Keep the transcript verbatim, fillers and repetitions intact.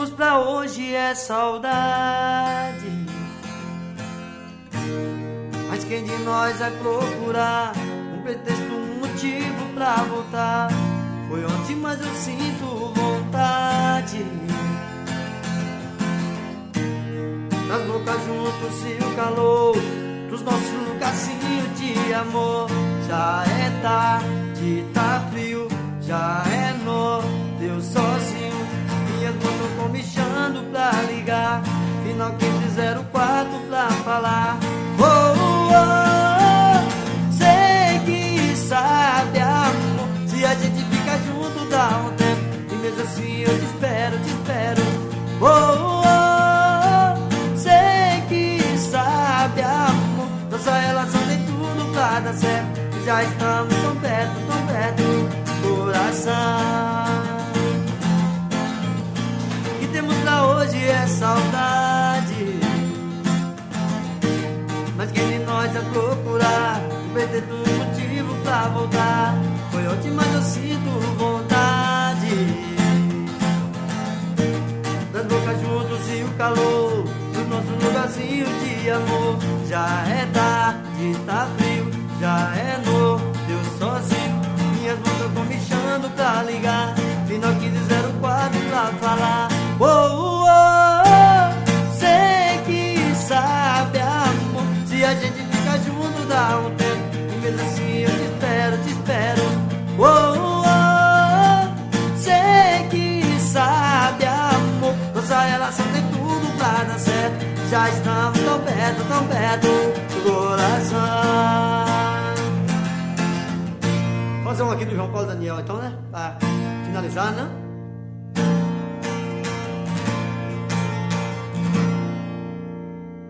temos pra hoje é saudade. Mas quem de nós vai procurar um pretexto, um motivo pra voltar? Foi ontem, mas eu sinto vontade. Nas bocas juntos e o calor dos nossos lugarzinhos de amor. Já é tarde, tá frio, já é noite, eu sozinho. Minhas mãos tão comichando pra ligar. Final quinze zero quatro pra falar. Oh, oh, oh, sei que sabe, amor, se a gente fica junto dá um tempo. E mesmo assim eu te espero, te espero. Oh, oh, oh, sei que sabe, amor, nossa relação tem tudo pra dar certo. Já estamos tão perto, tão perto, coração. O que temos pra hoje é saudade. Mas quem de nós vai procurar um pretexto, um motivo pra voltar? Foi ontem, mas eu sinto vontade. Das bocas juntos e o calor dos nossos lugarzinhos de amor. Já é tarde, tá frio, já é noite, eu sozinho. Minhas mãos tão comichando pra ligar. Final quinze zero quatro pra falar. Oh, oh, oh, sei que sabe, amor, se a gente fica junto dá um tempo. E mesmo assim eu te espero, te espero. Oh, oh, oh, sei que sabe, amor, nossa relação tem tudo pra dar certo. Já estamos tão perto, tão perto do coração. Vou fazer um aqui do João Paulo Daniel então, né? Pra finalizar, né?